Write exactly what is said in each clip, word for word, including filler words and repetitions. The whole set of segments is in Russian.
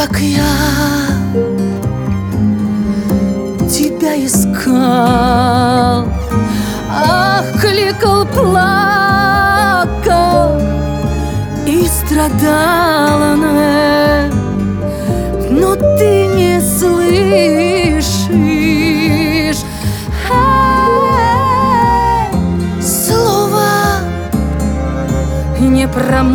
как я тебя искал, ах, кликал, плакал и страдал она, но ты не слышишь. Эй, слова не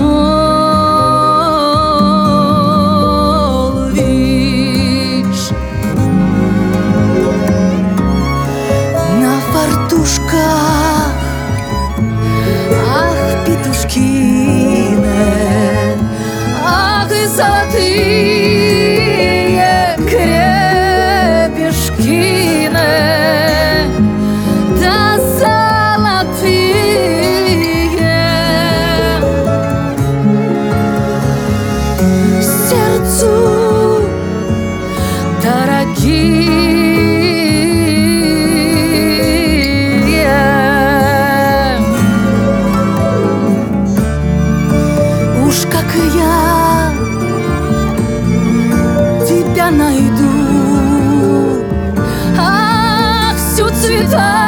промолвишь. На фартушках, ах, петушкины, ах, и золотые крепежкины, да золотые, сердцу дорогие. Уж как я тебя найду, ах, всю цвета